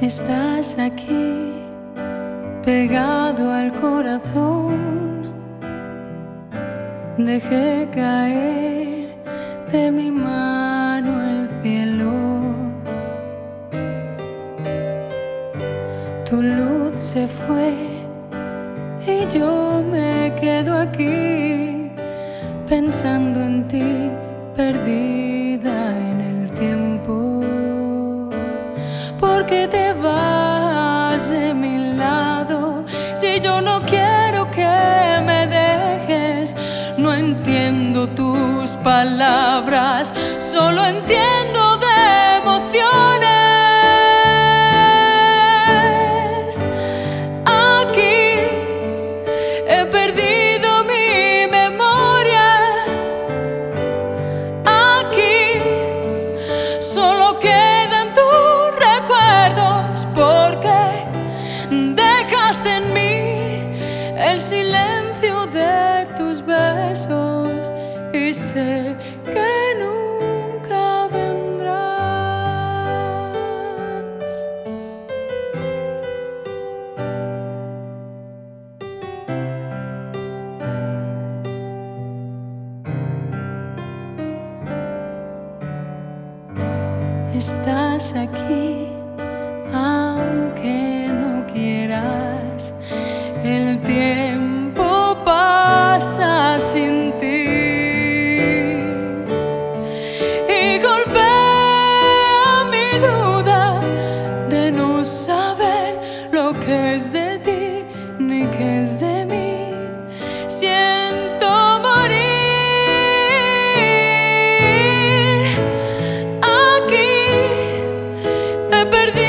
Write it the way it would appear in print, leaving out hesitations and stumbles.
Estás aquí, pegado al corazón. Dejé caer de mi mano el cielo. Tu luz se fue y yo me quedo aquí, pensando en ti, perdida en el tiempo. ¿Por qué te vas de mi lado si yo no quiero que me dejes? No entiendo tus palabras, solo entiendo de emociones. Aquí he perdido mi memoria. Aquí solo quedan tus recuerdos, porque dejaste en mí el silencio de tus besos, y sé que nunca vendrás. Estás aquí, aunque no quieras. El tiempo pasa sin ti y golpea mi duda de no saber lo que es de ti ni qué es de mí. Siento morir. Aquí he perdido